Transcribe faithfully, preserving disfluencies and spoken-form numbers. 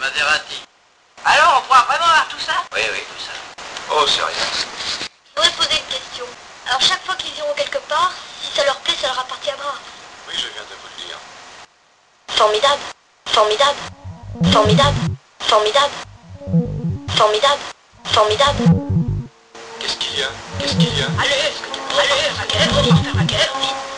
Maserati. Alors, on pourra vraiment avoir tout ça? Oui, oui, tout ça. Oh, c'est rien. Je voudrais poser une question. Alors chaque fois qu'ils iront quelque part, si ça leur plaît, ça leur appartiendra. Oui, je viens de vous le dire. Formidable. Formidable. Formidable. Formidable. Formidable. Formidable. Qu'est-ce qu'il y a? Qu'est-ce qu'il y a? Allez, est-ce que tu peux... Allez, ma guerre, on va faire la guerre, vite.